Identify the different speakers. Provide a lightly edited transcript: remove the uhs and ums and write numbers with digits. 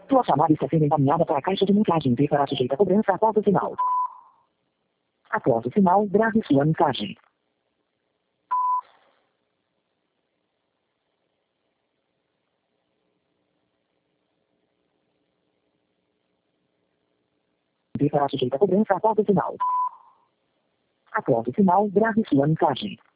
Speaker 1: Sua chamada está sendo encaminhada para a caixa de mensagem e será sujeita a cobrança após o sinal. Após o sinal, grave sua mensagem. Será sujeita a cobrança após o sinal. Após o sinal, grave sua mensagem.